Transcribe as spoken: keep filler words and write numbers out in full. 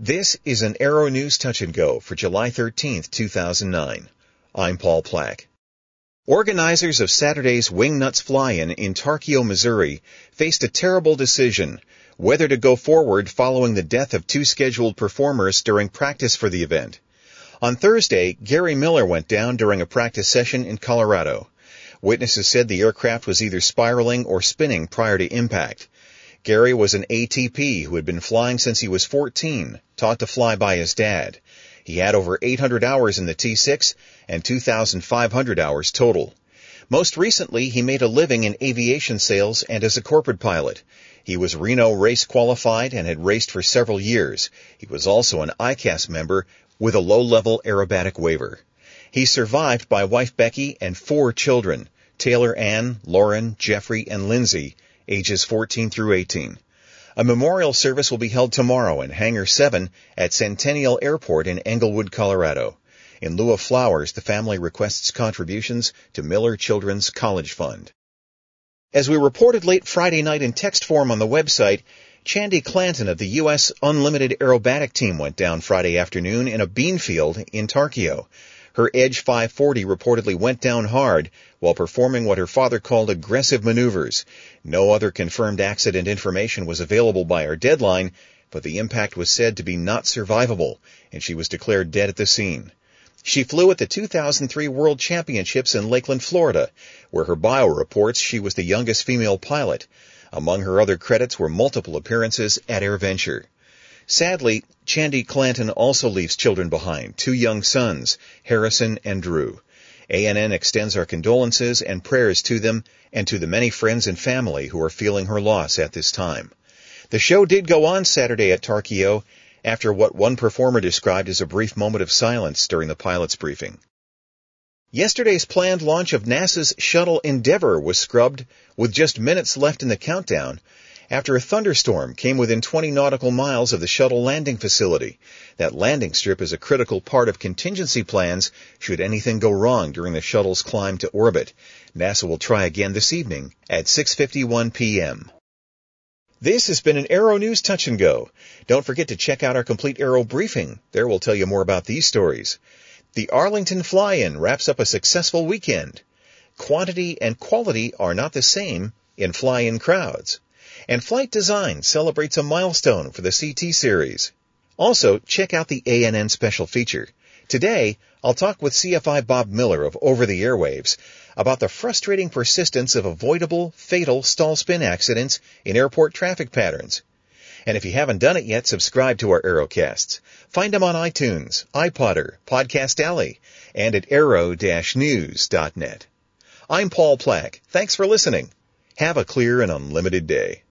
This is an Aero News Touch and Go for July thirteenth, two thousand nine. I'm Paul Plack. Organizers of Saturday's Wingnuts Fly-In in Tarkio, Missouri, faced a terrible decision whether to go forward following the death of two scheduled performers during practice for the event. On Thursday, Gary Miller went down during a practice session in Colorado. Witnesses said the aircraft was either spiraling or spinning prior to impact. Gary was an A T P who had been flying since he was fourteen, taught to fly by his dad. He had over eight hundred hours in the T six and two thousand five hundred hours total. Most recently, he made a living in aviation sales and as a corporate pilot. He was Reno race qualified and had raced for several years. He was also an I C A S member with a low-level aerobatic waiver. He's survived by wife Becky and four children, Taylor Ann, Lauren, Jeffrey, and Lindsay, ages fourteen through eighteen. A memorial service will be held tomorrow in Hangar seven at Centennial Airport in Englewood, Colorado. In lieu of flowers, the family requests contributions to Miller Children's College Fund. As we reported late Friday night in text form on the website, Chandi Clanton of the U S Unlimited Aerobatic Team went down Friday afternoon in a bean field in Tarkio. Her Edge five forty reportedly went down hard while performing what her father called aggressive maneuvers. No other confirmed accident information was available by our deadline, but the impact was said to be not survivable, and she was declared dead at the scene. She flew at the two thousand three World Championships in Lakeland, Florida, where her bio reports she was the youngest female pilot. Among her other credits were multiple appearances at AirVenture. Sadly, Chandi Clanton also leaves children behind, two young sons, Harrison and Drew. A N N extends our condolences and prayers to them and to the many friends and family who are feeling her loss at this time. The show did go on Saturday at Tarkio after what one performer described as a brief moment of silence during the pilot's briefing. Yesterday's planned launch of NASA's shuttle Endeavour was scrubbed with just minutes left in the countdown after a thunderstorm came within twenty nautical miles of the shuttle landing facility. That landing strip is a critical part of contingency plans should anything go wrong during the shuttle's climb to orbit. NASA will try again this evening at six fifty-one p.m. This has been an Aero News Touch and Go. Don't forget to check out our complete Aero briefing. There we'll tell you more about these stories. The Arlington Fly-In wraps up a successful weekend. Quantity and quality are not the same in fly-in crowds. And Flight Design celebrates a milestone for the C T series. Also, check out the A N N special feature. Today, I'll talk with C F I Bob Miller of Over the Airwaves about the frustrating persistence of avoidable, fatal stall-spin accidents in airport traffic patterns. And if you haven't done it yet, subscribe to our Aerocasts. Find them on iTunes, iPodder, Podcast Alley, and at aero dash news dot net. I'm Paul Plack. Thanks for listening. Have a clear and unlimited day.